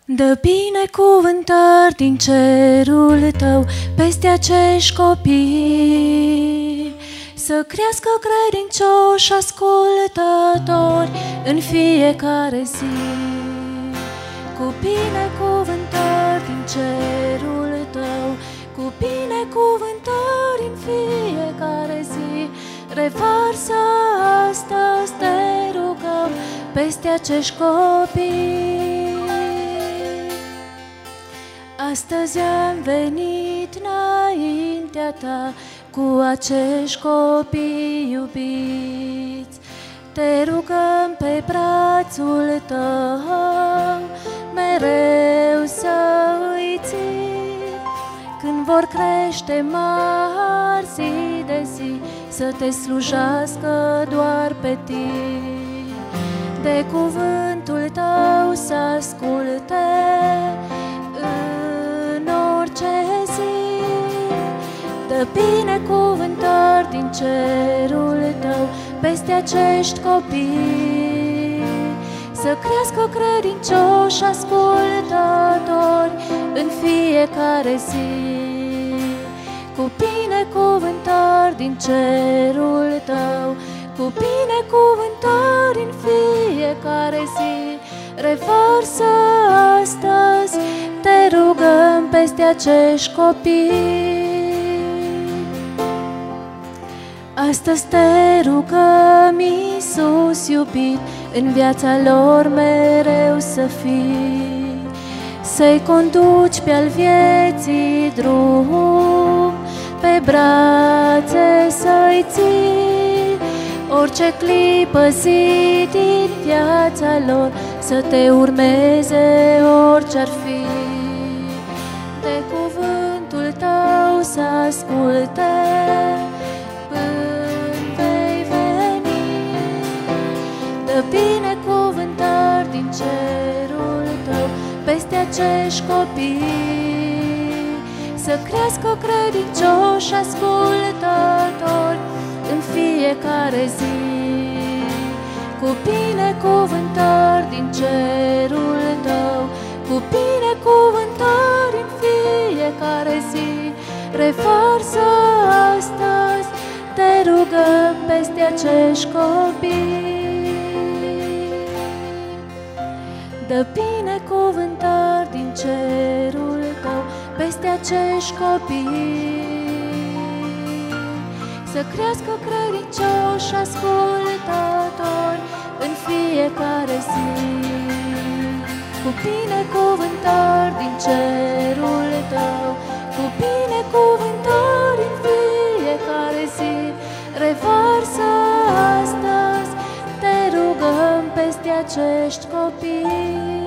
Dă binecuvântări din cerul tău peste acești copii, să crească credincioși ascultători în fiecare zi. Cu binecuvântări din cerul tău, cu binecuvântări în fiecare zi, revarsă astăzi, te rugăm, peste acești copii. Astăzi am venit înaintea ta cu acești copii iubiți. Te rugăm pe brațul tău mereu să îi ții. Când vor crește mari zi de zi, să te slujească doar pe tine. De cuvântul tău să asculte în orice zi. Dă binecuvântări din cerul tău peste acești copii, să crească credincioși ascultători în fiecare zi. Cu binecuvântări din cerul tău, cu binecuvântări în fiecare zi, revarsă astăzi, te rugăm, peste acești copii. Astăzi te rugăm, Iisus iubit, în viața lor mereu să fii, să-i conduci pe-al vieții drum, pe brațe să-i ții, orice clipă zi din viața lor, să te urmeze orice-ar fi. De cuvântul tău să asculte până vei veni. Dă binecuvântări din cerul tău peste acești copii, să crească credincioși ascultători în fiecare zi. Cu binecuvântări din cerul tău, cu binecuvântări în fiecare zi, revarsă astăzi, te rugăm, peste acești copii. Dă binecuvântări din cerul tău peste acești copii, să crească credincioși ascultători în fiecare zi. Cu binecuvântări din cerul tău, cu binecuvântări în fiecare zi, revarsă astăzi, te rugăm, peste acești copii.